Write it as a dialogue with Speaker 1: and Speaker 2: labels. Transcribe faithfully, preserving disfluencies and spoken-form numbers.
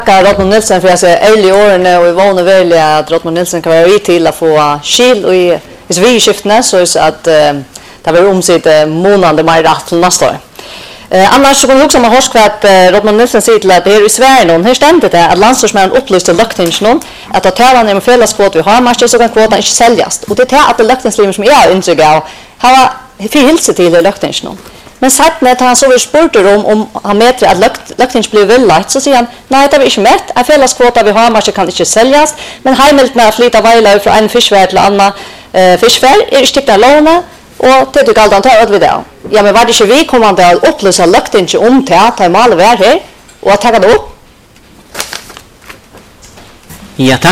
Speaker 1: Rotman Nilsen för att säga ärlig åren och vi vana väl att Rotman Nilsen kan vara vid till att få skil och i vi skiftene så är att det var omsitt månande mer rätt till nästa år. Eh, annars så kan vi också ha hört att eh, Rotman Nilsen säger till att det är i Sverige någon här stämde det att landslagsmännen upplyste löktingen att att tävlan är med fällskvot vi har matcher så kan kvotan inte säljas och det är att det löktingslivet som är intryck av har förhilse till löktingen. Men sagt när han så vill spurte om om han mäter att lökt löktingen blir väl lagt så säger han nej det är inte mätt att fällskvota vi har matcher kan inte säljas men hemelt med att flytta vejla från en fiskvärd till annan eh, fiskvärd är sticka låna och det tycker allt tar över det. Ja men var det inte vi kommer att upplysa löktingen om till att ta mal vara här och att ta det upp?
Speaker 2: Ja, tack.